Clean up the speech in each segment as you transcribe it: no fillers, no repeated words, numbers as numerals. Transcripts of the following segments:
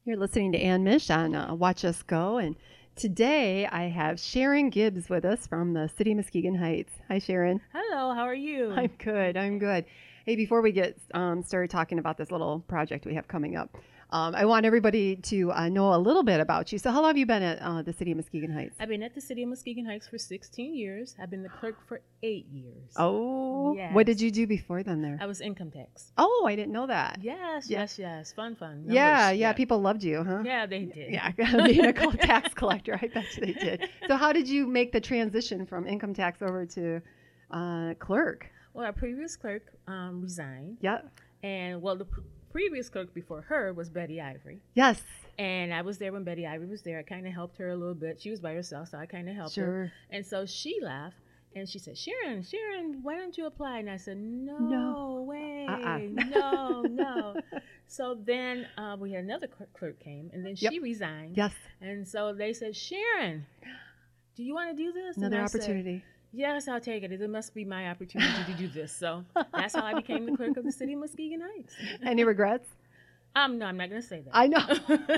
You're listening to Ann Mish on Watch Us Go, and today I have Sharon Gibbs with us from the City of Muskegon Heights. Hi, Sharon. Hello, how are you? I'm good. I'm good. Hey, before we get started talking about this little project we have coming up, I want everybody to know a little bit about you. So, how long have you been at the City of Muskegon Heights? I've been at the City of Muskegon Heights for 16 years. I've been the clerk for 8 years. Oh, yes. What did you do before then there? I was income tax. Oh, I didn't know that. Yes. Fun. Numbers. Yeah. People loved you, huh? Yeah, they did. Yeah, being a tax collector, I bet they did. So, how did you make the transition from income tax over to clerk? Well, our previous clerk resigned. Yeah. And the previous clerk before her was Betty Ivory. Yes. And I was there when Betty Ivory was there. I kind of helped her a little bit. She was by herself, so I kind of helped her. And so she left, and she said, Sharon, why don't you apply? And I said, no way. No. So then we had another clerk came, and then she resigned. Yes. And so they said, Sharon, do you want to do this? Another opportunity. Yes, I'll take it. It must be my opportunity to do this. So that's how I became the clerk of the City of Muskegon Heights. Any regrets? No, I'm not going to say that. I know.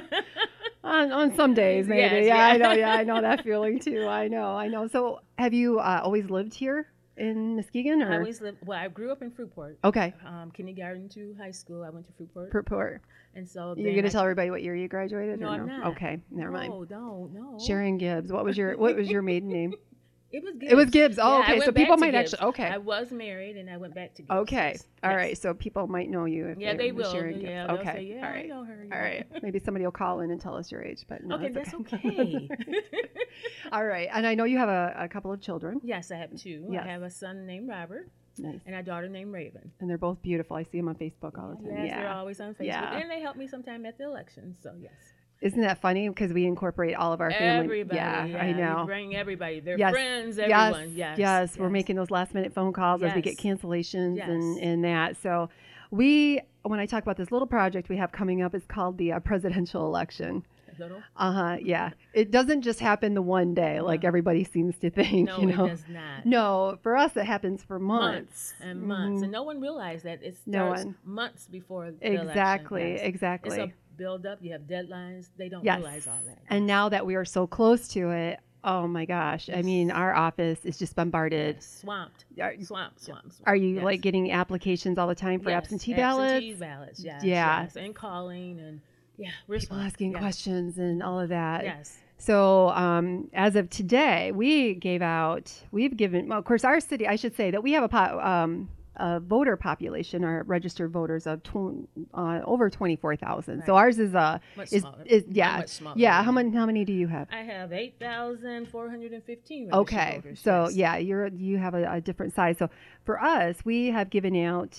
on some days, maybe. Yes, I know that feeling too. I know. So have you always lived here in Muskegon? Or? I always lived. Well, I grew up in Fruitport. Okay. Kindergarten to high school, I went to Fruitport. Fruitport. And so you're going to tell everybody what year you graduated? No, or I'm not. Okay, never mind. No. Sharon Gibbs. What was your maiden name? It was Gibbs. It was Gibbs. Oh, yeah, okay. So people might Gibbs. actually. Okay. I was married and I went back to Gibbs. Okay. Yes. All right. So people might know you. If they will. Sharon Yeah, Gibbs. they'll Okay. say, All right. I know her. All right. Maybe somebody will call in and tell us your age, but no. Okay, that's okay. All right. And I know you have a couple of children. Yes, I have two. Yes. I have a son named Robert. Nice. And a daughter named Raven. And they're both beautiful. I see them on Facebook all the time. Yes, they're always on Facebook. Yeah. And they help me sometime at the election. So yes. Isn't that funny? Because we incorporate all of our family. Everybody. Yeah, I know. We bring everybody. Their Yes. friends, everyone. Yes. We're making those last minute phone calls as we get cancellations and that. So when I talk about this little project we have coming up, it's called the presidential election. Little? Yeah. It doesn't just happen the one day like everybody seems to think. No, it does not. No, for us it happens for months. And months. Mm-hmm. And no one realized that it starts months before the election. Exactly. It's a build up. You have deadlines. They don't realize all that. And now that we are so close to it, oh my gosh. I mean, our office is just bombarded. Swamped. Swamped. Are you like getting applications all the time for absentee ballots? Absentee ballots, yes. Yeah. Yes. And calling and we're people asking questions and all of that. Yes. So as of today, we've given, well, of course, our city, I should say that we have a voter population, our registered voters of over 24,000. Right. So ours is much smaller. Much smaller. Yeah. How many do you have? I have 8,415 registered voters. So you have a different size. So for us, we have given out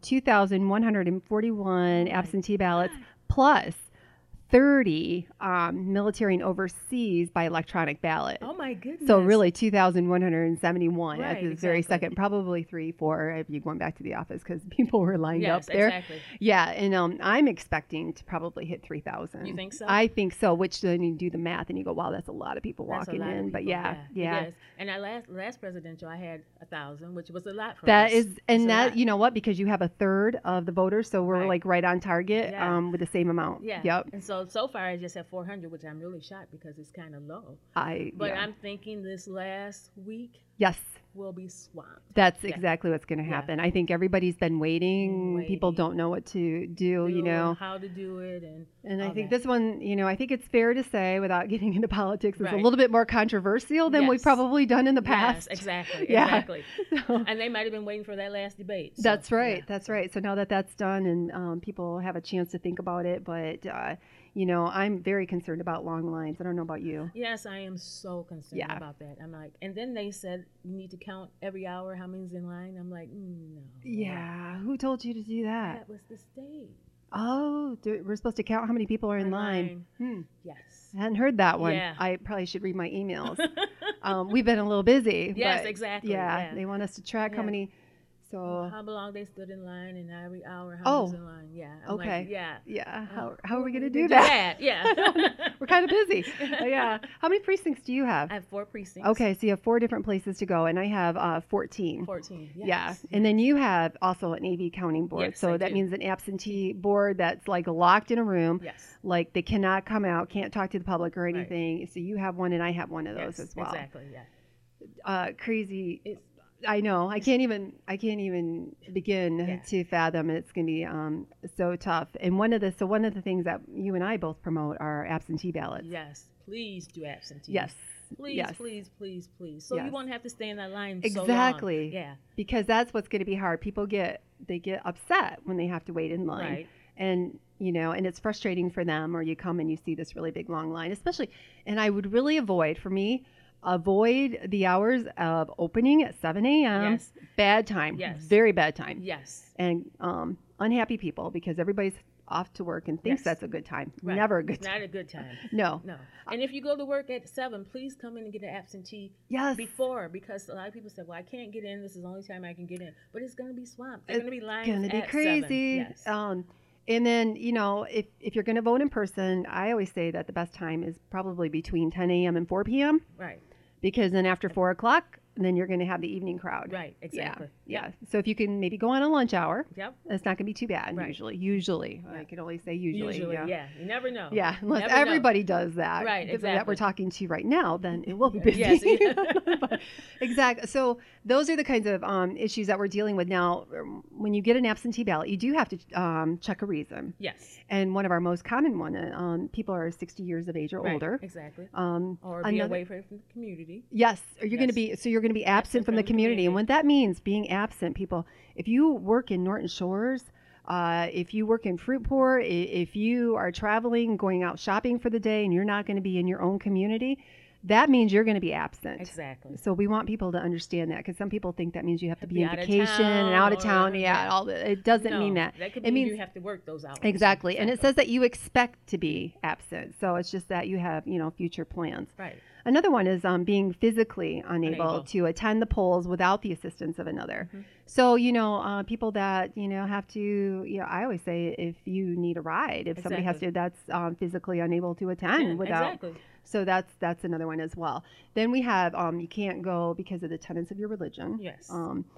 2,141 absentee ballots plus 30 military and overseas by electronic ballot. Oh my goodness. So really 2,171 at the very second, probably 3, 4 if you went back to the office because people were lined up there. Exactly. Yeah, and I'm expecting to probably hit 3,000. You think so? I think so, which then you do the math and you go, wow, that's a lot of people walking in. But yeah. And our last presidential, I had 1,000, which was a lot for that us. You know what, because you have a third of the voters, so we're like right on target with the same amount. Yeah. Yep. And so far I just have 400, which I'm really shocked because it's kind of low. But I'm thinking this last week will be swamped. That's exactly what's going to happen. I think everybody's been waiting. People don't know what to do, how to do it. And I think this one, I think it's fair to say, without getting into politics, it's a little bit more controversial than we've probably done in the past. Yes, exactly. So, and they might have been waiting for that last debate. So, that's right. So now that's done and people have a chance to think about it, but I'm very concerned about long lines. I don't know about you. Yes, I am so concerned about that. I'm like, and then they said you need to count every hour how many's in line. I'm like, no. Yeah, who told you to do that? That was the state. Oh, we're supposed to count how many people are in line. Yes. I hadn't heard that one. Yeah. I probably should read my emails. We've been a little busy. Yes, but exactly. Yeah, they want us to track how many. So how long they stood in line, and every hour how was in line. Yeah. I'm okay. Like, yeah. Yeah. How are we gonna do that? Yeah. We're kind of busy. Yeah. How many precincts do you have? I have 4 precincts. Okay, so you have 4 different places to go, and I have 14. 14. Yes. Yeah, and then you have also an AV counting board. Yes, so I that do. means an absentee board that's like locked in a room. Yes. Like they cannot come out, can't talk to the public or anything. Right. So you have one, and I have one of those as well. Exactly. Yeah. Crazy. I know. I can't even begin to fathom. It's going to be so tough. And one of the things that you and I both promote are absentee ballots. Yes. Please do absentee. Yes. Please, yes. please. So you won't have to stay in that line so long. Exactly. Yeah. Because that's what's going to be hard. People get upset when they have to wait in line. Right. And and it's frustrating for them, or you come and you see this really big long line, especially, and I would really avoid the hours of opening at 7 a.m. Yes. Bad time. Yes. Very bad time. Yes. And unhappy people because everybody's off to work and thinks that's a good time. Right. Never a good time. Not a good time. No. And if you go to work at 7, please come in and get an absentee before, because a lot of people say, well, I can't get in. This is the only time I can get in. But it's going to be swamped. There's going to be lines It's going to be crazy. 7. Yes. And then, if you're going to vote in person, I always say that the best time is probably between 10 a.m. and 4 p.m. Right. Because then after 4 o'clock, then you're going to have the evening crowd. Right, exactly. Yeah. So if you can maybe go on a lunch hour, yep, it's not going to be too bad. Right. Usually. Right. I can only say usually. Yeah. You never know. Yeah, unless everybody does that. Right, exactly. That we're talking to right now, then it will be busy. Yes. But, exactly. So those are the kinds of issues that we're dealing with now. When you get an absentee ballot, you do have to check a reason. Yes. And one of our most common one, people are 60 years of age or older. Exactly. Or be away from the community. Yes. Or you're going to be absent from the community. And what that means, being absent, people, if you work in Norton Shores, if you work in Fruitport, if you are traveling, going out shopping for the day, and you're not going to be in your own community, that means you're going to be absent. Exactly. So we want people to understand that, because some people think that means you have to be on vacation and out of town. It doesn't mean that. That could mean you have to work those hours. Exactly. And it says that you expect to be absent. So it's just that you have, future plans. Right. Another one is being physically unable to attend the polls without the assistance of another. Mm-hmm. So, people that, have to, I always say if you need a ride, if somebody has to, that's physically unable to attend without. Exactly. So that's another one as well. Then we have you can't go because of the tenets of your religion. Yes.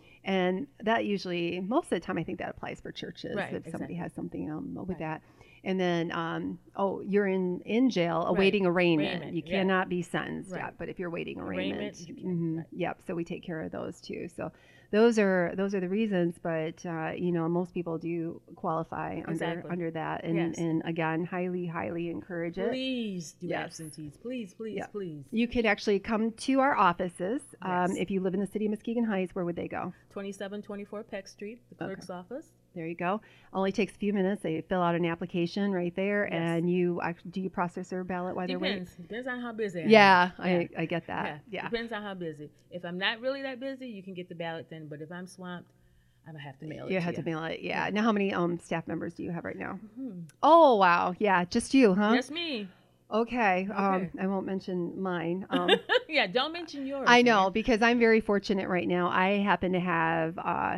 And that usually, most of the time, I think that applies for churches if somebody has something with that. And then, you're in jail awaiting arraignment. You cannot be sentenced yet, but if you're awaiting arraignment, yep. So we take care of those too. So those are the reasons. But most people do qualify under that. And again, highly encourage it. Please do absentees. Please. You could actually come to our offices. If you live in the city of Muskegon Heights, where would they go? 2724 Peck Street, the clerk's office. There you go. Only takes a few minutes. They fill out an application right there, and you process their ballot while they're waiting? Depends on how busy I am. Yeah, I get that. Yeah. Depends on how busy. If I'm not really that busy, you can get the ballot then. But if I'm swamped, I'm going to have to mail it. You have to mail it, yeah. Now, how many staff members do you have right now? Mm-hmm. Oh, wow. Yeah, just you, huh? Just me. Okay. I won't mention mine. Yeah, don't mention yours. I know, because I'm very fortunate right now. I happen to have,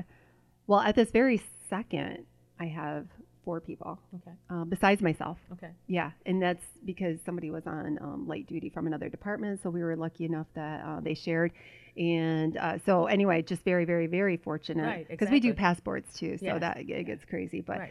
at this very second, I have 4 people. Okay. Besides myself. Okay. Yeah, and that's because somebody was on light duty from another department, so we were lucky enough that they shared. And so anyway, just very, very, very fortunate. Right, because we do passports too, so that it gets crazy. But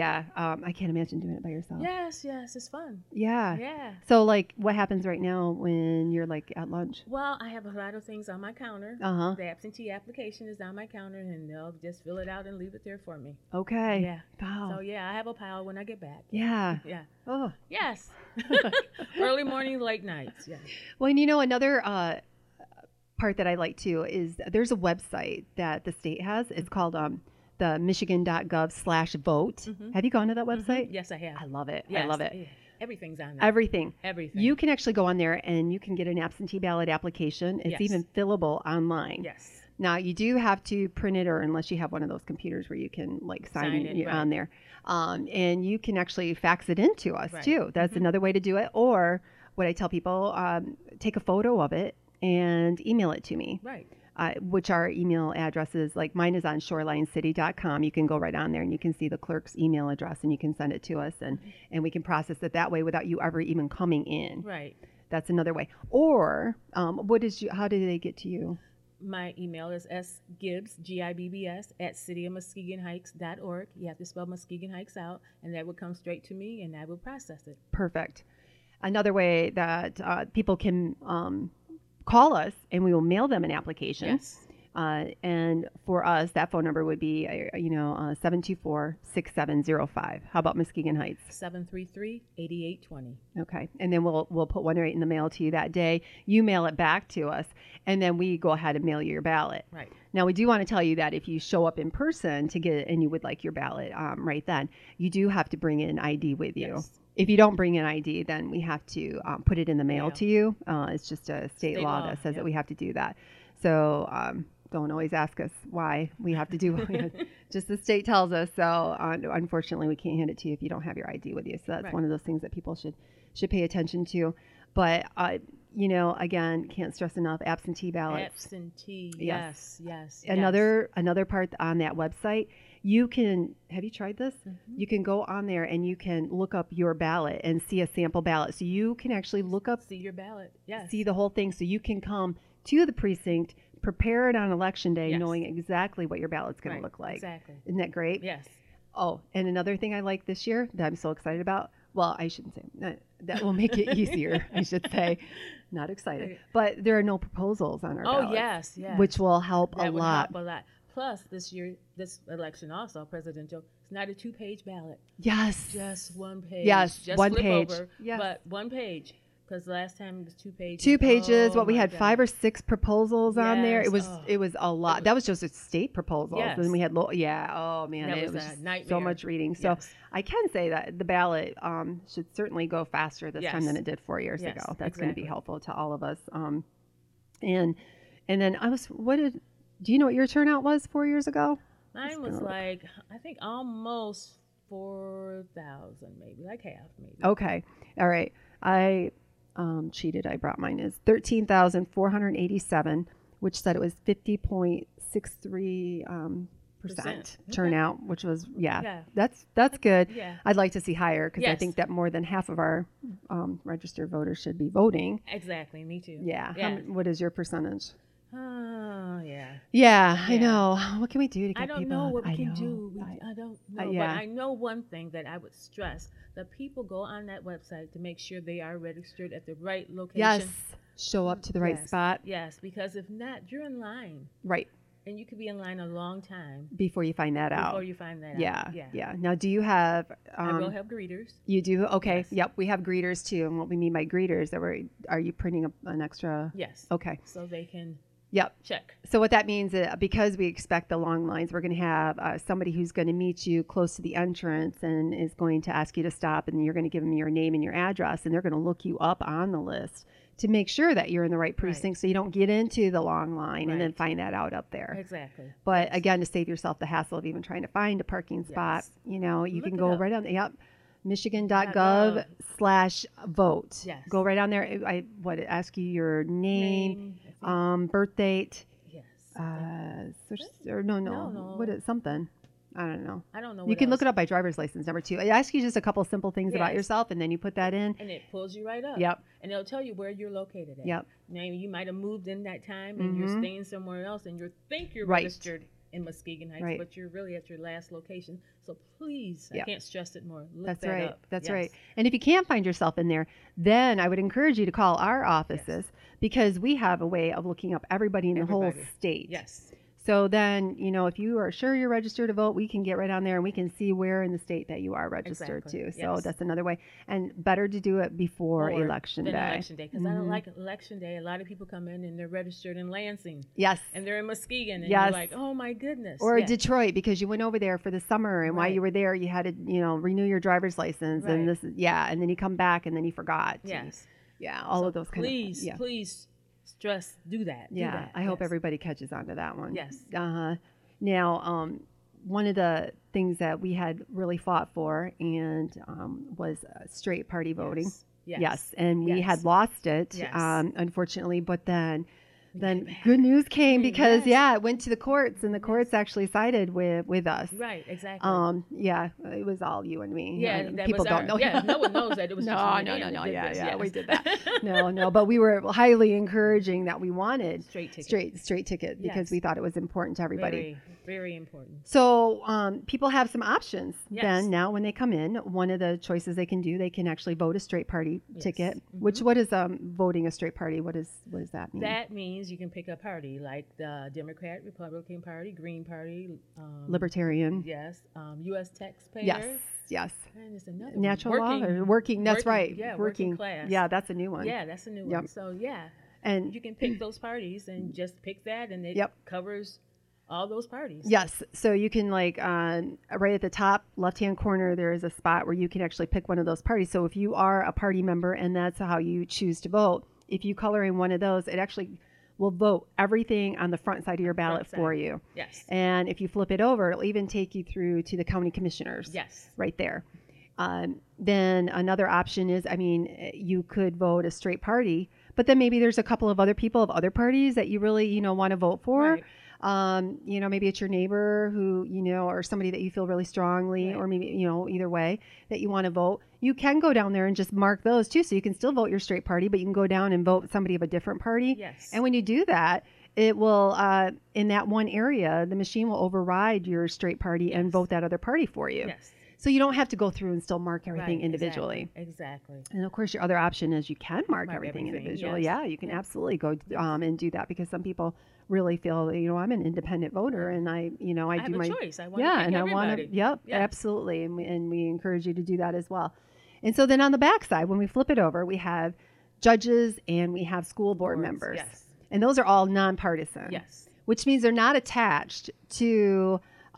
I can't imagine doing it by yourself. Yes, it's fun. Yeah. Yeah. So like, what happens right now when you're like at lunch? Well, I have a lot of things on my counter. The absentee application is on my counter, and they'll just fill it out and leave it there for me. Okay. Yeah. Wow. So I have a pile when I get back. Yeah. Yeah. Oh. Yes. Early morning, late nights. Yeah. Well, and another part that I like too is there's a website that the state has. It's called the michigan.gov/vote. Mm-hmm. Have you gone to that website? Mm-hmm. Yes, I have. I love it. Yes. I love it. Yeah. Everything's on there. Everything. You can actually go on there and you can get an absentee ballot application. It's even fillable online. Yes. Now, you do have to print it, or unless you have one of those computers where you can sign it on there. And you can actually fax it in to us too. That's another way to do it. Or what I tell people, take a photo of it and email it to me. Right. which our email address is, like mine is on shorelinecity.com. You can go right on there and you can see the clerk's email address and you can send it to us and we can process it that way without you ever even coming in. Right. That's another way. Or how did they get to you? My email is sgibbs, Gibbs, at cityofmuskegonhikes.org. You have to spell Muskegon Heights out, and that would come straight to me, and I will process it. Perfect. Another way that people can call us, and we will mail them an application. Yes. And for us, that phone number would be, 724-6705. How about Muskegon Heights? 733-8820. Okay. And then we'll put one right in the mail to you that day. You mail it back to us, and then we go ahead and mail you your ballot. Right. Now, we do want to tell you that if you show up in person to get it and you would like your ballot right then, you do have to bring in ID with you. Yes. If you don't bring in ID, then we have to put it in the mail to you. It's just a state law that says that we have to do that. So don't always ask us why we have to do it. Just the state tells us. So unfortunately, we can't hand it to you if you don't have your ID with you. So that's one of those things that people should pay attention to. But again, can't stress enough, absentee ballots. Absentee, yes. Another part on that website, have you tried this? Mm-hmm. You can go on there and you can look up your ballot and see a sample ballot. So you can actually look up. See your ballot, yes. See the whole thing. So you can come to the precinct, prepare it on election day, knowing exactly what your ballot's going to look like. Exactly. Isn't that great? Yes. Oh, and another thing I like this year that I'm so excited about, well, I shouldn't say, that will make it easier, I should say. Not excited. But there are no proposals on our ballot. Oh, yes. Which will help that a would lot. Help a lot. Plus, this election also, presidential, it's not a 2-page ballot. Yes. Just one page. Yes, just one flip page. Over, yes. But one page. Because last time it was 2 pages. 2 pages. Oh, we had 5 or 6 proposals on there. It was a lot. That was just a state proposals. Yes. And we had oh man, it was a nightmare. So much reading. So I can say that the ballot should certainly go faster this time than it did 4 years ago. That's going to be helpful to all of us. And then do you know what your turnout was 4 years ago? Mine was I think almost 4,000, maybe, like half, maybe. Okay. All right. I cheated. I brought mine is 13,487, which said it was 50.63% turnout, which was that's good. Yeah. I'd like to see higher because I think that more than half of our registered voters should be voting. Exactly. Me too. Yeah. What is your percentage? Oh, yeah. Yeah, I know. What can we do to get people? I don't know what we can do. I don't know. Yeah. But I know one thing that I would stress, that people go on that website to make sure they are registered at the right location. Yes. Show up to the right spot. Yes, because if not, you're in line. Right. And you could be in line a long time. Before you find that out. Yeah. Now, do you have... I will have greeters. You do? Okay. Yes. Yep. We have greeters, too. And what we mean by greeters, are you printing an extra... Yes. Okay. So they can... Yep. Check. So what that means is because we expect the long lines, we're going to have somebody who's going to meet you close to the entrance and is going to ask you to stop, and you're going to give them your name and your address, and they're going to look you up on the list to make sure that you're in the right precinct so you don't get into the long line and then find that out up there. Exactly. But again, to save yourself the hassle of even trying to find a parking spot, you can go right on. Yep. Michigan.gov/vote. Yes. Go right on there. It asks you your name, birth date. Yes. No. What is something? I don't know. You can look it up by driver's license number 2. It asks you just a couple simple things about yourself, and then you put that in. And it pulls you right up. Yep. And it'll tell you where you're located at. Yep. Now, you might have moved in that time, and you're staying somewhere else, and you think you're registered in Muskegon Heights, but you're really at your last location. So please, I can't stress it more. Look That's that right. up. That's right. And if you can't find yourself in there, then I would encourage you to call our offices because we have a way of looking up everybody in the whole state. Yes. So then, if you are sure you're registered to vote, we can get right on there and we can see where in the state that you are registered to. So that's another way. And better to do it before election day. Election day, because I don't like election day. A lot of people come in and they're registered in Lansing. Yes. And they're in Muskegon. And you're like, oh my goodness. Or Detroit, because you went over there for the summer, and while you were there, you had to, renew your driver's license. And and then you come back and then you forgot. Yes. All of those kind of things. Please. Stress, do that. I hope everybody catches on to that one. Yes. Now, one of the things that we had really fought for was straight party voting. Yes. And we had lost it, unfortunately. But then then good news came because it went to the courts, and the courts actually sided with us. Right, exactly. It was all you and me. Yeah, people don't know. Yeah, no one knows that it was no, just no, me. no. Yeah, we did that. No, but we were highly encouraging that we wanted straight ticket because we thought it was important to everybody. Very, very important. So people have some options. Then now when they come in, one of the choices they can do, they can actually vote a straight party ticket. Mm-hmm. What is voting a straight party? What does that mean? That means you can pick a party like the Democrat, Republican Party, Green Party, Libertarian. Yes, U.S. taxpayer. Yes. And there's another natural law or working. That's right. Yeah, working class. Yeah, that's a new one. Yeah, that's a new one. So and you can pick those parties and just pick that, and it covers all those parties. Yes. So you can right at the top left-hand corner, there is a spot where you can actually pick one of those parties. So if you are a party member and that's how you choose to vote, if you color in one of those, it actually will vote everything on the front side of your ballot for you. Yes. And if you flip it over, it'll even take you through to the county commissioners. Yes. Right there. Then another option is, you could vote a straight party, but then maybe there's a couple of other people of other parties that you really, want to vote for. Right. Maybe it's your neighbor who, or somebody that you feel really strongly, or maybe, either way that you want to vote. You can go down there and just mark those too. So you can still vote your straight party, but you can go down and vote somebody of a different party. Yes. And when you do that, it will, in that one area, the machine will override your straight party and vote that other party for you. Yes. So you don't have to go through and still mark everything individually. Exactly. And of course, your other option is you can mark everything individually. Yes. Yeah, you can absolutely go and do that, because some people really feel, I'm an independent voter, and I do my choice. I want to pick everybody. Want to. Yep, absolutely, and we encourage you to do that as well. And so then on the back side, when we flip it over, we have judges and we have school board members. Yes. And those are all nonpartisan. Yes. Which means they're not attached to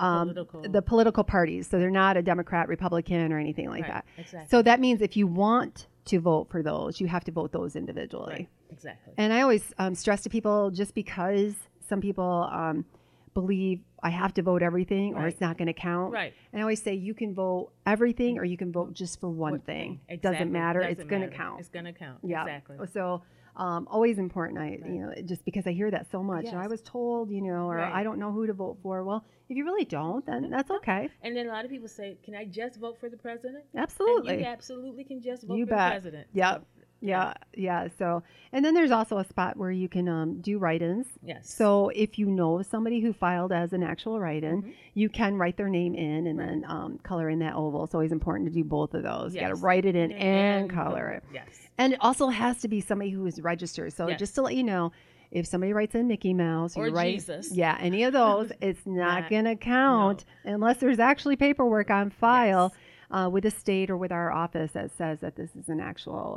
the political parties. So they're not a Democrat, Republican, or anything like that. Exactly. So that means if you want to vote for those, you have to vote those individually. Right. Exactly. And I always stress to people, just because some people believe I have to vote everything or it's not going to count. Right. And I always say you can vote everything or you can vote just for one thing. Exactly. It doesn't matter. It's going to count. It's going to count. Yeah. Exactly. So always important. Just because I hear that so much. Yes. I was told, or I don't know who to vote for. Well, if you really don't, then that's okay. And then a lot of people say, can I just vote for the president? Absolutely. And you absolutely can just vote for the president. Yep. Yeah. So, and then there's also a spot where you can do write-ins. Yes. So if you know somebody who filed as an actual write-in, you can write their name in and then color in that oval. It's always important to do both of those. Yes. You got to write it in and color it. Yes. And it also has to be somebody who is registered. So just to let you know, if somebody writes in Mickey Mouse or Jesus, any of those, it's not going to count unless there's actually paperwork on file. Yes. With the state or with our office that says that this is an actual,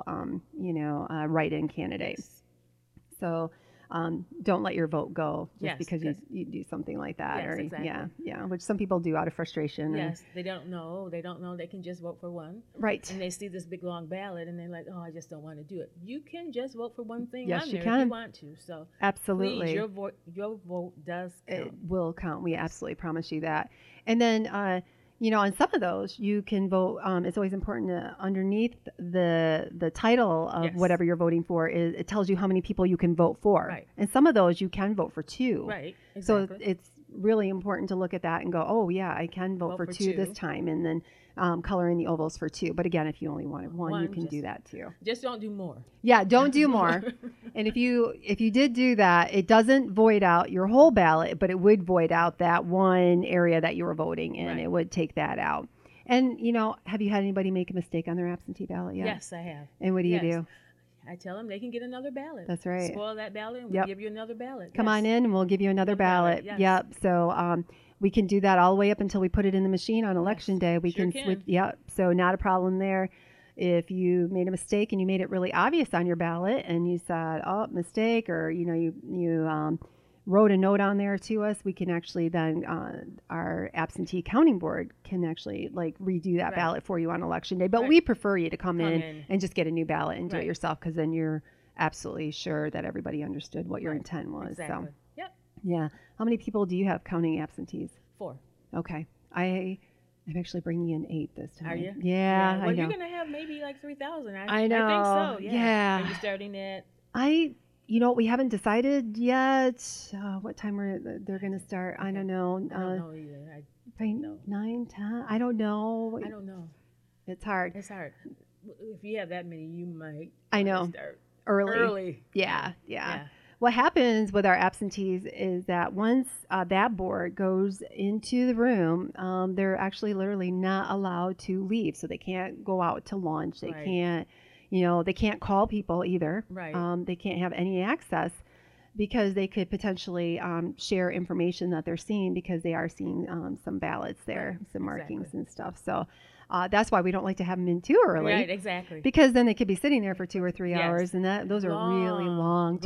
write-in candidate. Yes. So don't let your vote go just because you do something like that. Yes, exactly. Which some people do out of frustration. Yes, they don't know. They don't know they can just vote for one. Right. And they see this big long ballot and they're like, oh, I just don't want to do it. You can just vote for one thing on there if you want to. So absolutely, please, your vote does count. It will count. We absolutely promise you that. And then on some of those, you can vote. It's always important to, underneath the title of whatever you're voting for, it tells you how many people you can vote for. Right. And some of those you can vote for two. Right. Exactly. So it's really important to look at that and go, oh yeah, I can vote for two this time, and then color in the ovals for two. But again, if you only wanted one, you can do that too. Just don't do more. Yeah, don't do more. And if you did do that, it doesn't void out your whole ballot, but it would void out that one area that you were voting in. Right. It would take that out. And have you had anybody make a mistake on their absentee ballot yet? Yes, I have. And what do you do? I tell them they can get another ballot. That's right. Spoil that ballot and we'll give you another ballot. Come on in and we'll give you another ballot. Yes. Yep. So we can do that all the way up until we put it in the machine on election day. We can switch. Yep. So not a problem there. If you made a mistake and you made it really obvious on your ballot and you said, oh, mistake, or you wrote a note on there to us, we can actually then our absentee counting board can actually redo that ballot for you on election day. But we prefer you to come in and just get a new ballot and do it yourself, because then you're absolutely sure that everybody understood what your intent was. Exactly. So yeah. How many people do you have counting absentees? 4. Okay. I'm actually bringing in 8 this time. Are you? Yeah. Well, you're gonna have maybe 3,000. I know. I think so. Yeah. Are you starting at? We haven't decided yet what time they're going to start. Okay. I don't know. I don't know either. I don't know. 9, 10? I don't know. I don't know. It's hard. It's hard. If you have that many, you might. I know. Start early. Yeah. What happens with our absentees is that once that board goes into the room, they're actually literally not allowed to leave. So they can't go out to lunch. They can't, they can't call people either. Right. They can't have any access because they could potentially share information that they're seeing because they are seeing some ballots there, some markings and stuff. So that's why we don't like to have them in too early. Right, exactly. Because then they could be sitting there for 2 or 3 hours, and those are really long.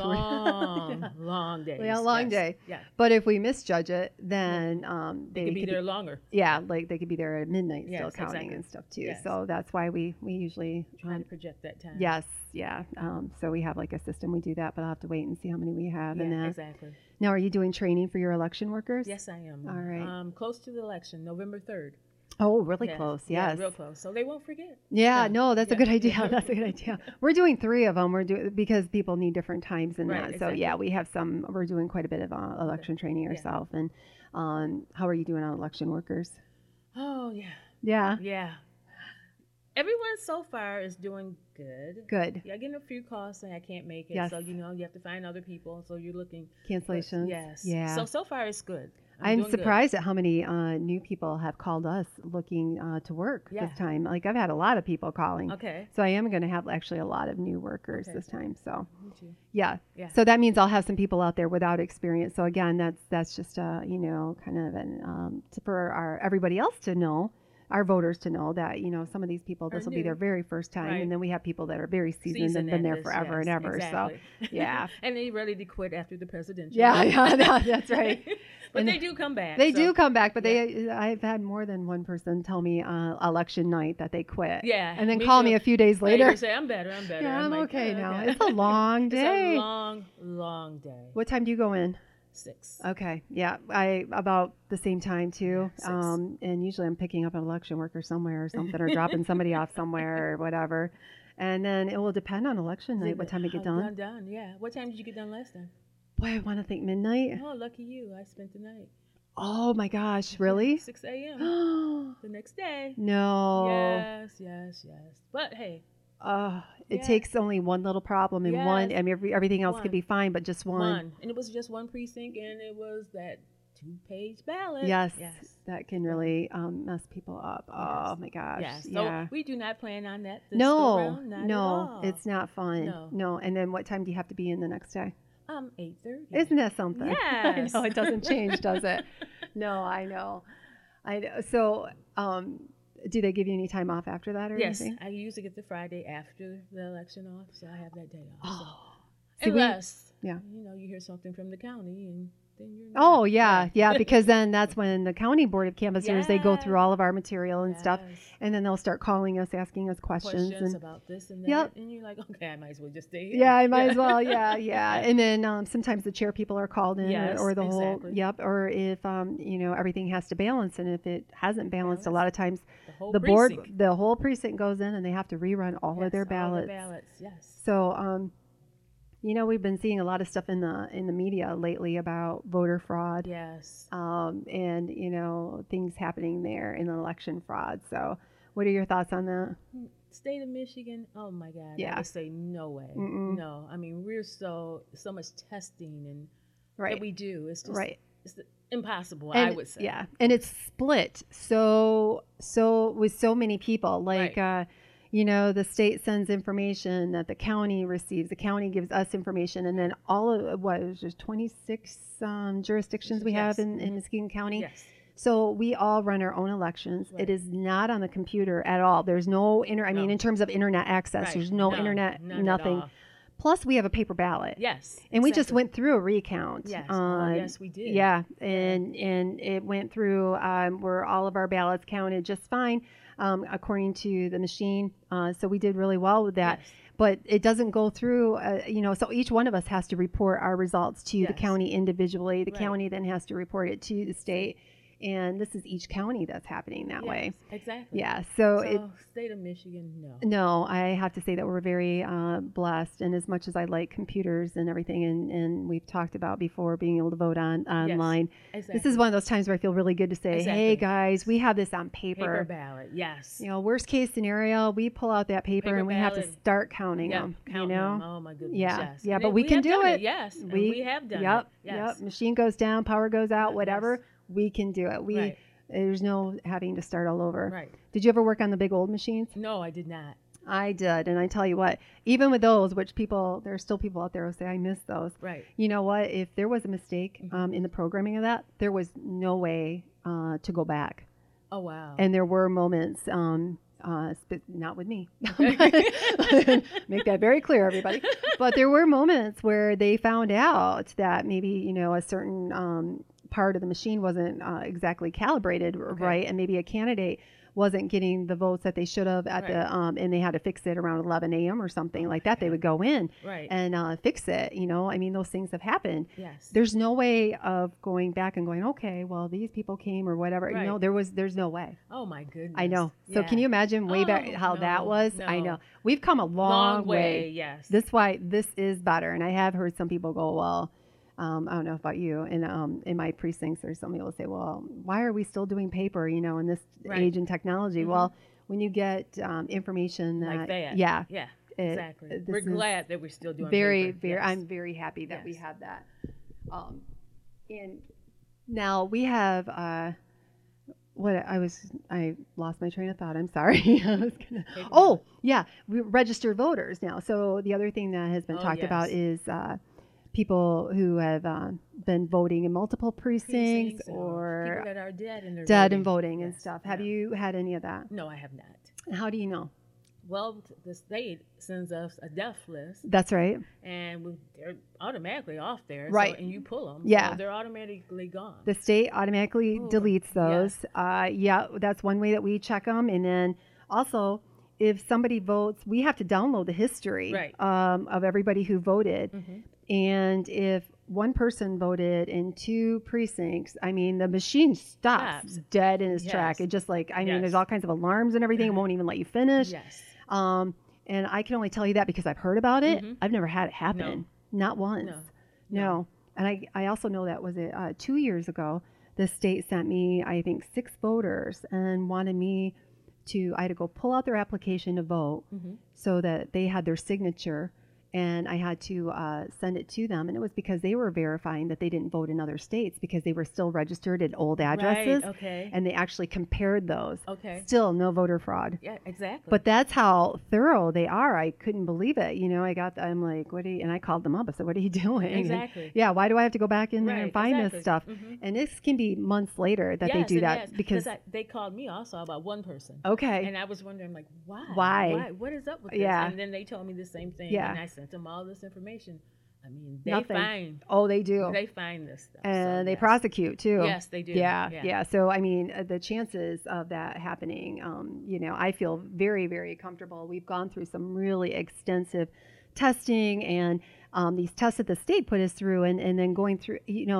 Long days. Yeah, long day. Yeah. But if we misjudge it, then they could be there longer. Yeah, like they could be there at midnight still counting and stuff too. Yes. So that's why we usually try to project that time. Yes, yeah. So we have like a system we do that, but I'll have to wait and see how many we have. Yeah, and that. Exactly. Now, are you doing training for your election workers? Yes, I am. All right. Close to the election, November 3rd. Oh, really close, yes. Yeah, real close. So they won't forget. Yeah, no, that's a good idea. That's a good idea. We're doing 3 of them. We're doing because people need different times in that. So, yeah, we have some. We're doing quite a bit of election training ourselves. And how are you doing on election workers? Oh, yeah. Yeah? Yeah. Everyone so far is doing good. Good. Yeah, getting a few calls saying I can't make it. Yes. So, you have to find other people. So you're looking. Cancellations. Yes. Yeah. So far it's good. I'm surprised at how many new people have called us looking to work this time. Like I've had a lot of people calling. Okay. So I am going to have actually a lot of new workers this time. So me too. Yeah. So that means I'll have some people out there without experience. So again, that's just kind of an for everybody else to know. Our voters to know that, some of these people, this will be their very first time. Right. And then we have people that are very seasoned and been there forever and ever. Exactly. So, yeah. And they ready to quit after the presidential. Yeah, that's right. But they do come back. They do come back, but I've had more than one person tell me election night that they quit. Yeah. And then call me a few days later. They say, I'm better. Yeah, I'm like, okay now. It's a long day. It's a long day. What time do you go in? 6. Okay. Yeah. I about the same time too. Yeah, 6. And usually I'm picking up an election worker somewhere or something or dropping somebody off somewhere or whatever. And then it will depend on election night what time I get done. Done. Yeah. What time did you get done last time? Boy, I want to think midnight. Oh, lucky you. I spent the night. Oh my gosh, really? 6 a.m. the next day. No. Yes. But hey. It takes only one little problem and one. I mean, everything else could be fine, but just one. And it was just one precinct, and it was that 2-page ballot. Yes. That can really mess people up. Yes. Oh my gosh. Yes. So we do not plan on that. No, at all. It's not fun. No. And then what time do you have to be in the next day? 8:30. Isn't that something? Yes. I know it doesn't change, does it? No, I know. So, do they give you any time off after that or anything? Yes, I usually get the Friday after the election off, so I have that day off. Oh. So. Unless, you hear something from the county and then you're not. Oh, yeah, because then that's when the county board of canvassers, they go through all of our material and stuff, and then they'll start calling us, asking us questions and about this and that, and you're like, okay, I might as well just stay here. Yeah, I might as well, yeah. And then sometimes the chair people are called in, or the whole, or if, everything has to balance, and if it hasn't balanced, a lot of times the whole precinct goes in and they have to rerun all of their ballots. So, we've been seeing a lot of stuff in the media lately about voter fraud. Yes. And things happening there in election fraud. So, what are your thoughts on that? State of Michigan, oh my God. Yeah. I would say no way. Mm-mm. No. I mean, we're so much testing and that we do. It's just it's impossible, I would say. Yeah. And it's split so with so many people. Like the state sends information that the county receives. The county gives us information, and then all of there's 26 jurisdictions we have in Muskegon County. Yes. So we all run our own elections. Right. It is not on the computer at all. There's no in terms of internet access, there's no internet, nothing. Plus, we have a paper ballot. Yes. And we just went through a recount. Yes. Yes, we did. Yeah. And it went through where all of our ballots counted just fine, according to the machine. So we did really well with that. Yes. But it doesn't go through, so each one of us has to report our results to the county individually. The county then has to report it to the state. And this is each county that's happening that way. Exactly. Yeah. So state of Michigan, no. No, I have to say that we're very blessed. And as much as I like computers and everything, and we've talked about before being able to vote online, this is one of those times where I feel really good to say, hey, guys, we have this on paper. Paper ballot, yes. Worst case scenario, we pull out that paper and we have to start counting them. Them. Oh, my goodness, yes. Yeah, but we can do it. Yes, we have done it. Yep, machine goes down, power goes out, whatever. We can do it. There's no having to start all over. Right. Did you ever work on the big old machines? No, I did not. I did, and I tell you what, even with those, which there are still people out there who say I miss those. Right. You know what? If there was a mistake in the programming of that, there was no way to go back. Oh wow. And there were moments, not with me. Make that very clear, everybody. But there were moments where they found out that maybe a certain part of the machine wasn't exactly calibrated right, and maybe a candidate wasn't getting the votes that they should have at the and they had to fix it around 11 a.m. or something like that. They would go in and fix it. I mean, those things have happened. Yes. There's no way of going back and going, okay, well, these people came or whatever. No, there's no way. Oh my goodness. I know. So can you imagine way back how that was? No. I know. We've come a long way. Yes. That's why this is better. And I have heard some people go, well, I don't know about you. In my precincts, there's some people say, well, why are we still doing paper, in this age and technology? Well, when you get information like that. Yeah. Exactly. We're glad that we're still doing paper. Yes. I'm very happy that we have that. And now we have, I lost my train of thought. I'm sorry. We registered voters now. So the other thing that has been talked about is people who have been voting in multiple precincts or people that are dead and voting and stuff. Have you had any of that? No, I have not. How do you know? Well, the state sends us a death list. That's right. And they're automatically off there. Right. And you pull them. Yeah. So they're automatically gone. The state automatically deletes those. Yes. That's one way that we check them. And then also, if somebody votes, we have to download the history of everybody who voted. Mm-hmm. And if one person voted in 2 precincts, I mean, the machine stops dead in its track. It just there's all kinds of alarms and everything. It won't even let you finish. Yes. And I can only tell you that because I've heard about it. Mm-hmm. I've never had it happen. No. Not once. No. And I also know that 2 years ago, the state sent me, I think, 6 voters and wanted me I had to go pull out their application to vote so that they had their signature. And I had to send it to them. And it was because they were verifying that they didn't vote in other states because they were still registered at old addresses. Right, okay. And they actually compared those. Okay. Still no voter fraud. Yeah, exactly. But that's how thorough they are. I couldn't believe it. I'm like, and I called them up. I said, what are you doing? Exactly. And, why do I have to go back in there and find this stuff? Mm-hmm. And this can be months later that they do that. Because they called me also about one person. Okay. And I was wondering, like, why? Why? What is up with this? Yeah. And then they told me the same thing. Yeah. And I sent them all this information. I mean, they find. Oh, they do. They find this stuff. And they prosecute too. Yes, they do. Yeah. So, I mean, the chances of that happening, I feel very, very comfortable. We've gone through some really extensive testing and these tests that the state put us through and then going through,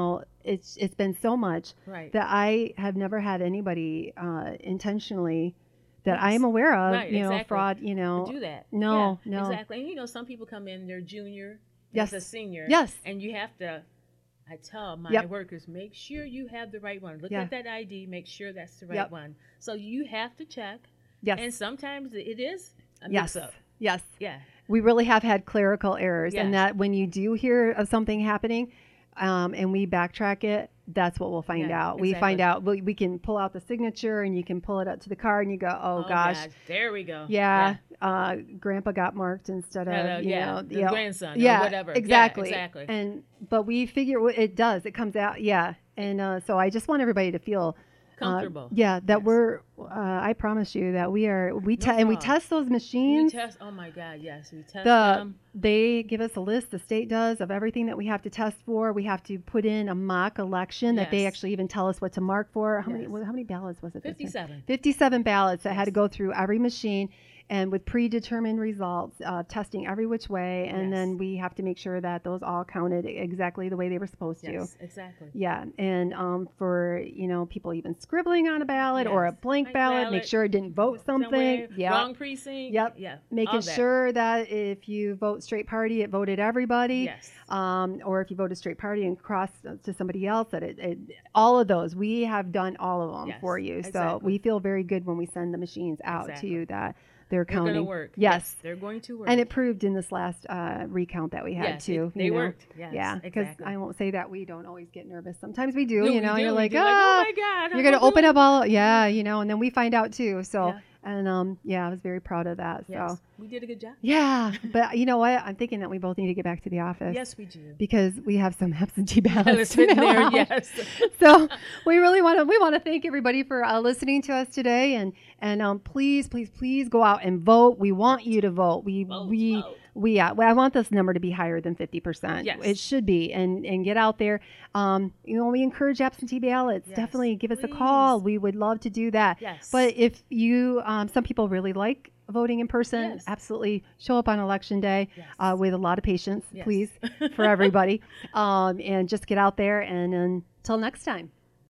it's been so much that I have never had anybody intentionally that I am aware of, exactly. fraud, do that. No. Exactly. And some people come in, they're junior, yes, a senior. Yes. And you have to, I tell my workers, make sure you have the right one. Look at that ID, make sure that's the right one. So you have to check. Yes. And sometimes it is a mix-up. Yes. Yeah. We really have had clerical errors, and that when you do hear of something happening, and we backtrack it, that's what we'll find out. Exactly. We find out, we can pull out the signature and you can pull it up to the card and you go, oh gosh. God. There we go. Yeah. Grandpa got marked instead of, the grandson or whatever. Exactly. Yeah, exactly. But we figure it does. It comes out. Yeah. And so I just want everybody to feel comfortable. That we're, I promise you that we test those machines. Oh my God, yes. We test them. They give us a list, the state does, of everything that we have to test for. We have to put in a mock election that they actually even tell us what to mark for. How many ballots was it? 57. 57 ballots that had to go through every machine. and with predetermined results, testing every which way, and Yes. then we have to make sure that those all counted exactly the way they were supposed to. Yes, exactly. Yeah, and for people even scribbling on a ballot or a Yes. blank ballot, make sure it didn't vote something. Somewhere, Yeah. wrong precinct. Yep. Yeah. Making all that. sure that if you vote straight party, it voted everybody. Yes. Or if you voted straight party and crossed to somebody else, that all of those, we have done all of them Yes, for you. So exactly. we feel very good when we send the machines out to Exactly. you that they're They're going counting. to work. Yes. They're going to work. And it proved in this last recount that we had Yes, too. they worked. Yes, Yeah, because exactly. I won't say that we don't always get nervous. Sometimes we do. No, You we know, do, you're we like, do. oh my God. you're gonna I'm open doing up all, yeah, and then we find out too. So, Yeah. and yeah, I was very proud of that. Yes. So, We did a good job. yeah, but you know what? I'm thinking that we both need to get back to the office. Yes, we do. Because we have some absentee ballots to Sitting mail there, out. yes. So we really want to thank everybody for listening to us today, and please go out and vote. We want you to vote. Vote. I want this number to be higher than 50%. Yes. It should be, and get out there. We encourage absentee ballots. Yes, Definitely give us a please. call. We would love to do that. Yes. But if you, some people really like voting in person, Yes. absolutely show up on election day Yes. with a lot of patience, Yes. please, for everybody, and just get out there. And until next time.